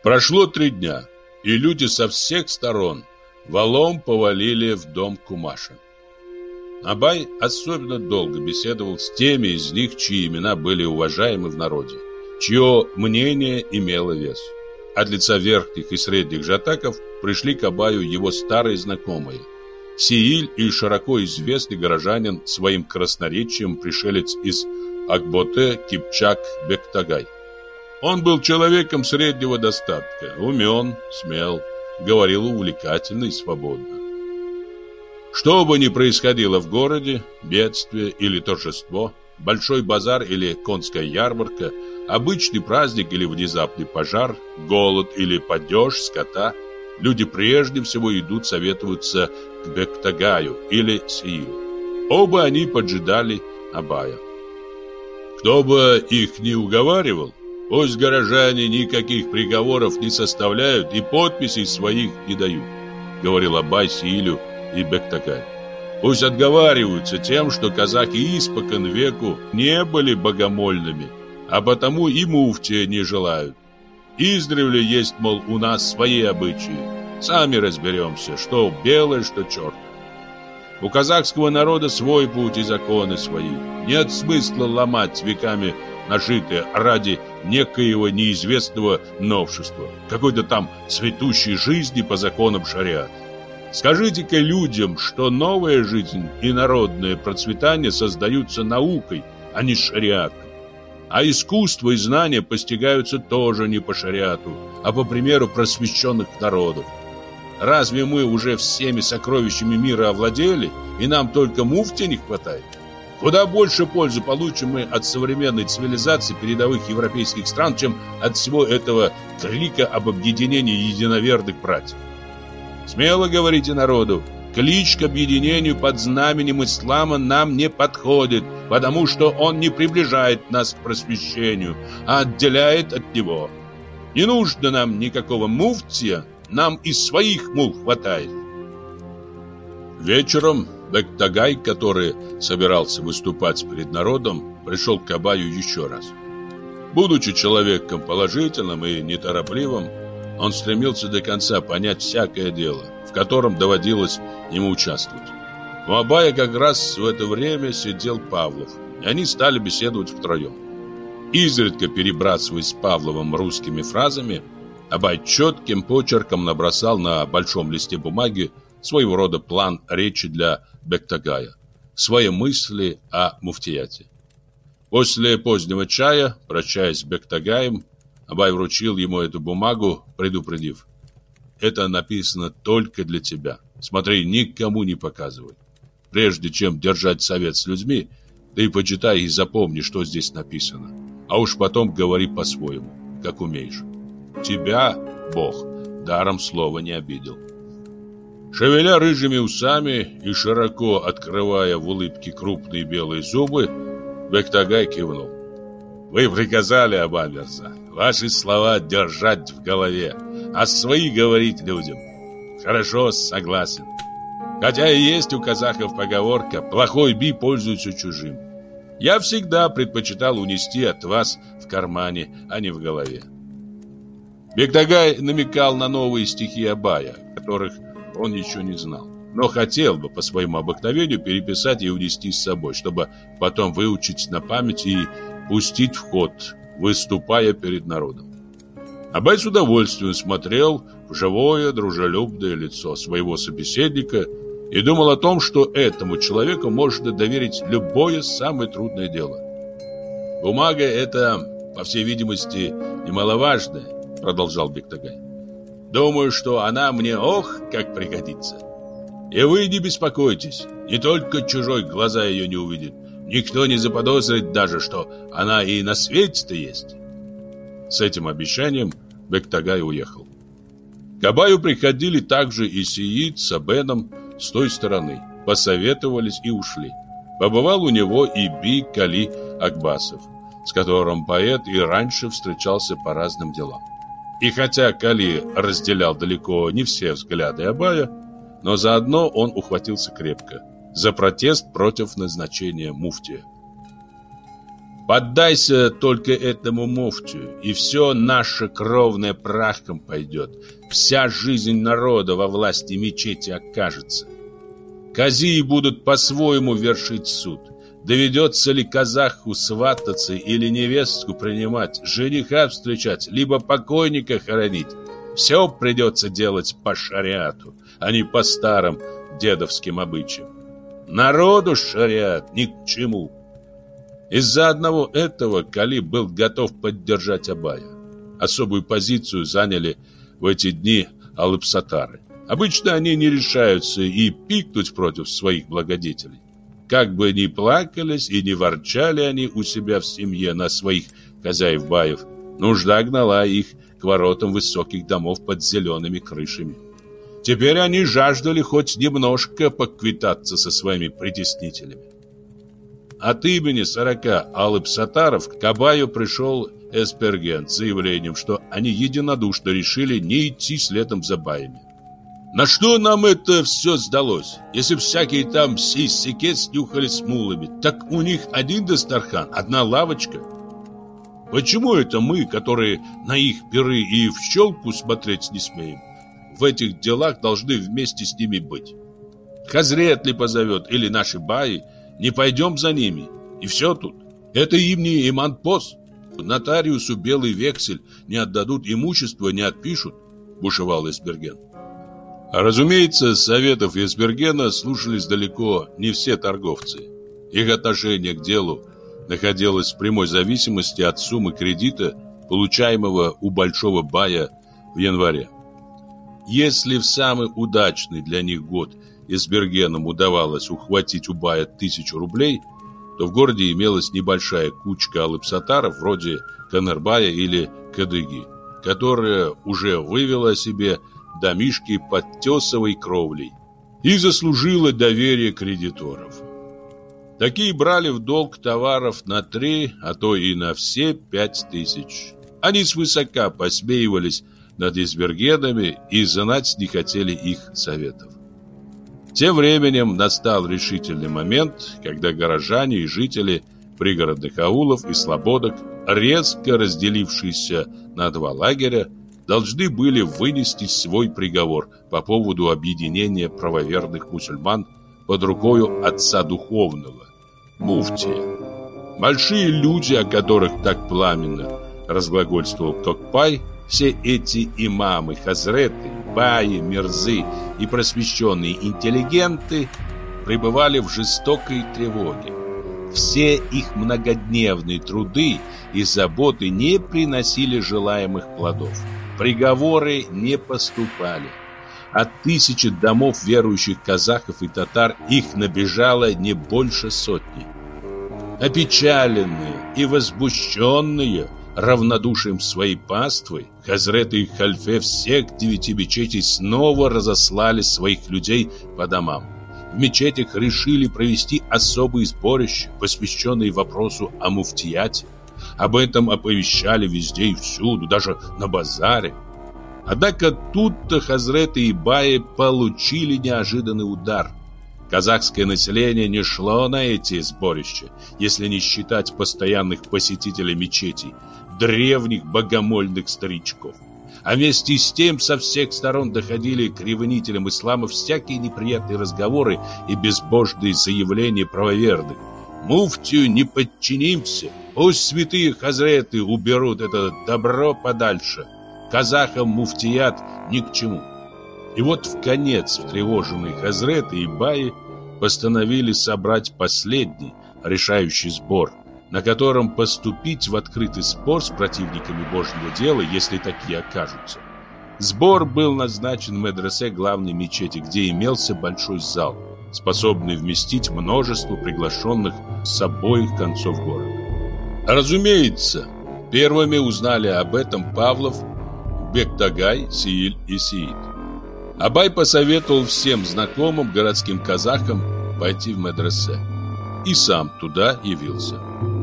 Прошло 3 дня, и люди со всех сторон валом повалили в дом кумаша. Абай особенно долго беседовал с теми из них, чьи имена были уважаемы в народе, чье мнение имело вес. От лица верхних и средних жатаков пришли к Абаю его старые знакомые. Сеиль и широко известный горожанин, своим красноречием пришелец из Акботе Кипчак Бектагай. Он был человеком среднего достатка, умен, смел, говорил увлекательно и свободно. Что бы ни происходило в городе, бедствие или торжество, большой базар или конская ярмарка, обычный праздник или внезапный пожар, голод или падеж скота, люди прежде всего идут советоваться к Бектагаю или Сеилю. Оба они поджидали Абая. Кто бы их ни уговаривал, пусть горожане никаких приговоров не составляют и подписей своих не дают, говорил Абай Сеилю и Бектагаю. Пусть отговариваются тем, что казаки испокон веку не были богомольными, а потому и муфтия не желают. Издревле есть, мол, у нас свои обычаи. Сами разберемся, что белое, что черное. У казахского народа свой путь и законы свои. Нет смысла ломать веками нажитое ради некоего неизвестного новшества, какой-то там цветущей жизни по законам шариата. Скажите-ка людям, что новая жизнь и народное процветание создаются наукой, а не шариатом. А искусство и знания постигаются тоже не по шариату, а по примеру просвещенных народов. Разве мы уже всеми сокровищами мира овладели, и нам только муфти не хватает? Куда больше пользы получим мы от современной цивилизации передовых европейских стран, чем от всего этого крика об объединении единоверных братьев. Смело говорите народу, клич к объединению под знаменем ислама нам не подходит, потому что он не приближает нас к просвещению, а отделяет от него. Не нужно нам никакого муфтия, нам и своих мул хватает. Вечером Бектагай, который собирался выступать перед народом, пришел к Абаю еще раз. Будучи человеком положительным и неторопливым, он стремился до конца понять всякое дело, в котором доводилось ему участвовать. У Абая как раз в это время сидел Павлов, и они стали беседовать втроем. Изредка перебрасываясь с Павловым русскими фразами, Абай четким почерком набросал на большом листе бумаги своего рода план речи для Бектагая, свои мысли о муфтияте. После позднего чая, прощаясь с Бектагаем, Абай вручил ему эту бумагу, предупредив: «Это написано только для тебя. Смотри, никому не показывай. Прежде чем держать совет с людьми, ты почитай и запомни, что здесь написано. А уж потом говори по-своему, как умеешь. Тебя Бог даром слова не обидел». Шевеля рыжими усами и широко открывая в улыбке крупные белые зубы, Бектагай кивнул. «Вы приказали, Аба Мирза, ваши слова держать в голове, а свои говорить людям. Хорошо, согласен. Хотя и есть у казахов поговорка: плохой би пользуется чужим. Я всегда предпочитал унести от вас в кармане, а не в голове». Бектагай намекал на новые стихи Абая, которых он еще не знал, но хотел бы по своему обыкновению переписать и унести с собой, чтобы потом выучить на память и пустить в ход, выступая перед народом. Абай с удовольствием смотрел в живое, дружелюбное лицо своего собеседника и думал о том, что этому человеку можно доверить любое самое трудное дело. «Бумага эта, по всей видимости, немаловажная», — продолжал Бектагай. «Думаю, что она мне как пригодится. И вы не беспокойтесь, не только чужой глаза ее не увидит, никто не заподозрит даже, что она и на свете-то есть». С этим обещанием Бектагай уехал. К Абаю приходили также и Сеид с Абеном с той стороны, посоветовались и ушли. Побывал у него и Би Кали Акбасов, с которым поэт и раньше встречался по разным делам. И хотя Кали разделял далеко не все взгляды Абая, но заодно он ухватился крепко за протест против назначения муфтия. Поддайся только этому муфтию, и все наше кровное прахом пойдет. Вся жизнь народа во власти мечети окажется. Казии будут по-своему вершить суд. Доведется ли казаху свататься или невестку принимать, жениха встречать, либо покойника хоронить? Все придется делать по шариату, а не по старым дедовским обычаям. Народу шариат ни к чему. Из-за одного этого Кали был готов поддержать Абая. Особую позицию заняли в эти дни алыпсатары. Обычно они не решаются и пикнуть против своих благодетелей. Как бы ни плакались и не ворчали они у себя в семье на своих хозяев-баев, нужда гнала их к воротам высоких домов под зелеными крышами. Теперь они жаждали хоть немножко поквитаться со своими притеснителями. От имени 40 алыпсатаров к Абаю пришел Эсперген с заявлением, что они единодушно решили не идти следом за баями. На что нам это все сдалось? Если всякие там сисяки снюхали с мулами, так у них один дастархан, одна лавочка. Почему это мы, которые на их пиры и в щелку смотреть не смеем, в этих делах должны вместе с ними быть? Хазрет ли позовет, или наши баи, не пойдем за ними, и все тут. Это им не иманпос. Нотариусу белый вексель не отдадут, имущество не отпишут, бушевал Эсберген. Разумеется, советов Эсбергена слушались далеко не все торговцы. Их отношение к делу находилось в прямой зависимости от суммы кредита, получаемого у большого бая в январе. Если в самый удачный для них год Эсбергенам удавалось ухватить у бая 1000 рублей, то в городе имелась небольшая кучка алыпсатаров вроде Канарбая или Кадыги, которая уже вывела себе домишки под тесовой кровлей и заслужила доверие кредиторов. Такие брали в долг товаров на 3, а то и на все 5000. Они свысока посмеивались над Эсбергенами и знать не хотели их советов. Тем временем настал решительный момент, когда горожане и жители пригородных аулов и слободок, резко разделившиеся на два лагеря, должны были вынести свой приговор по поводу объединения правоверных мусульман под рукою отца духовного, муфтия. Большие люди, о которых так пламенно разглагольствовал Токпай, все эти имамы, хазреты, баи, мирзы и просвещенные интеллигенты пребывали в жестокой тревоге. Все их многодневные труды и заботы не приносили желаемых плодов. Приговоры не поступали. От 1000 домов верующих казахов и татар их набежало не больше 100. Опечаленные и возмущенные равнодушием своей паствы, хазреты и хальфе всех 9 мечетей снова разослали своих людей по домам. В мечетях решили провести особые сборища, посвященные вопросу о муфтияте. Об этом оповещали везде и всюду, даже на базаре. Однако тут-то хазреты и баи получили неожиданный удар. Казахское население не шло на эти сборища, если не считать постоянных посетителей мечетей, древних богомольных старичков. А вместе с тем со всех сторон доходили к ревнителям ислама всякие неприятные разговоры и безбожные заявления правоверных. Муфтию не подчинимся, пусть святые хазреты уберут это добро подальше. Казахам муфтият ни к чему. И вот вконец встревоженные хазреты и баи постановили собрать последний решающий сбор, на котором поступить в открытый спор с противниками Божьего дела, если такие окажутся. Сбор был назначен в медресе главной мечети, где имелся большой зал, способный вместить множество приглашенных с обоих концов города. Разумеется, первыми узнали об этом Павлов, Бектагай, Сииль и Сиит. Абай посоветовал всем знакомым городским казахам пойти в медресе и сам туда явился.